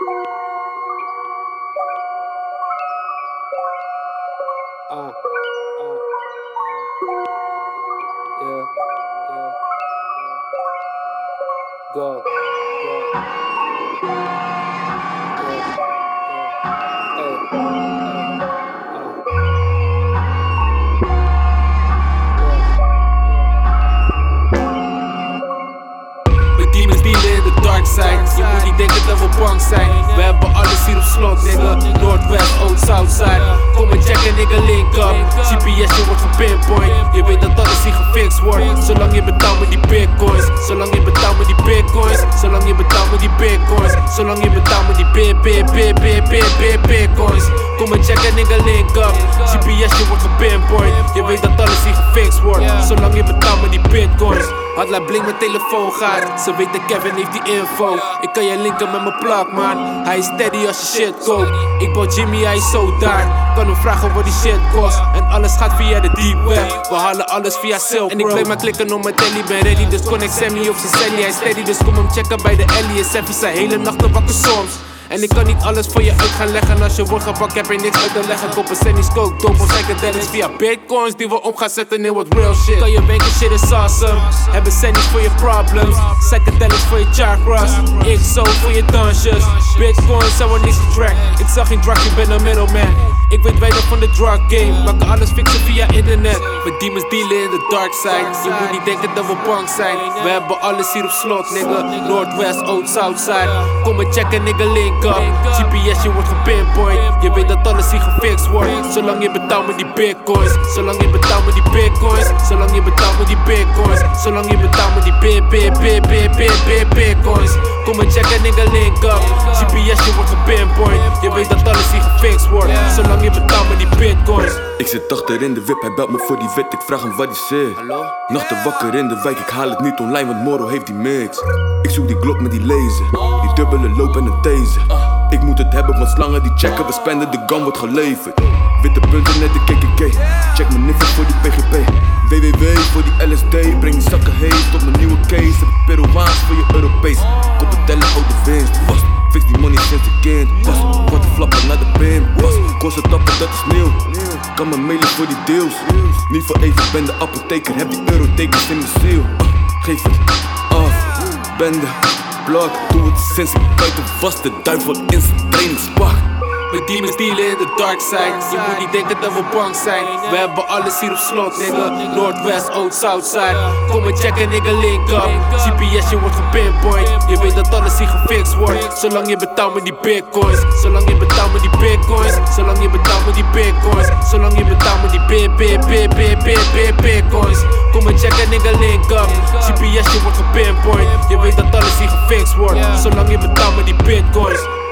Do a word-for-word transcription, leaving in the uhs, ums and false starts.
Uh, uh, yeah, yeah, go, go, yeah, yeah, hey, Mijn demons dealen in de dark side. Je moet niet denken dat we bang zijn. We hebben alles hier op slot, nigga. Northwest, Old Southside. Kom en checken, nigga, link up. G P S, je wordt gepinpoint. Je weet dat alles hier gefixt wordt. Zolang je betaalt met die bitcoins. Zolang je betaalt met die bitcoins. Zolang je betaalt met die bitcoins. Zolang je betaalt met die bit, bit, bit, bit, bit, bit, bitcoins. Kom en checken, nigga, link up. G P S, je wordt gepinpoint. Je weet dat alles hier gefixt wordt. Zolang je betaalt met die bitcoins. Hotline blink, mijn telefoon gaat. Ze weten Kevin heeft die info. Ik kan je linken met mijn plug, man. Hij is steady als je shit koopt. Ik bouw Jimmy, hij is zo daar. Kan hem vragen wat die shit kost. En alles gaat via de deep web. We halen alles via Silk Road. En ik blijf maar klikken op mijn telly, ben ready. Dus connect Sammy op zijn celly. Hij is steady, dus kom hem checken bij de Ellie. En Seffy zijn hele nachten wakker soms. En ik kan niet alles voor je uit gaan leggen. Als je wordt gepakt, heb je niks uit te leggen. Kopen Sandy's coke, dope of psychedelics via bitcoins die we op gaan zetten in wat real shit. Kan je wenken, shit is awesome. Hebben Sandy's voor je problems. Psychedelics voor je chakras. Ik zo voor je dansjes. Bitcoins zijn we niks getrack. Ik zag geen drug, ik ben een middleman. Ik weet weinig van de drug game, maar kan alles fixen via internet. Mijn demons dealen in de dark side. Je moet niet denken dat we bang zijn. We hebben alles hier op slot, nigga. Northwest, Old Southside. Kom en checken, nigga, link up. G P S, je wordt gepinpoint. Je weet dat alles hier gefixt wordt. Zolang je betaalt met die bitcoins. Zolang je betaalt met die bitcoins. Zolang je betaalt met die bitcoins. Zolang je betaalt met die bit, bit, bit, bit, bit, bit, bitcoins. Kom en checken, nigga, link up. G P S, je wordt gepinpoint. Je weet dat alles hier gefixt wordt. Zolang je betaalt met die bitcoins. Ik zit achter in de whip, hij belt me voor die wit, ik vraag hem wat hij zegt. Nachten wakker in de wijk, ik haal het niet online, want Moro heeft die mix. Ik zoek die Glock met die laser, die dubbele loop en een taser. Ik moet het hebben, want slangen die checken, we spenden, de gun wordt geleverd. Witte punten net de K K K, check mijn niffels voor die P G P. W W W voor die L S D, breng die zakken heet tot mijn nieuwe case. Heb ik Peruaans voor je Europees, koppen tellen, hou de winst vast. Fix die money sinds ik kind was. Korte flappen naar de pin was. Kosten tappen, dat is nieuw. Kan me mailen voor die deals. Niet voor even, ben de apotheker. Heb die eurotekens in mijn ziel. uh, Geef het af. Bende, blok. Doe het sinds ik buiten was. De duivel in zijn trainingspak. Mijn demons dealen in de dark side. Je moet niet denken dat we bang zijn. We hebben alles hier op slot, nigga. Northwest, Old Southside. Kom en checken, nigga, link up. G P S, je wordt gepinpoint. Je weet dat alles hier gefixt wordt. Zolang je betaalt met die bitcoins. Zolang je betaalt met die bitcoins. Zolang je betaalt met die bitcoins. Zolang je betaalt met die bit, bit, bit, bit, bit, bit, bitcoins. Kom en checken, nigga, link up. G P S, je wordt gepinpoint. Je weet dat alles hier gefixt wordt. Zolang je betaalt met die bitcoins.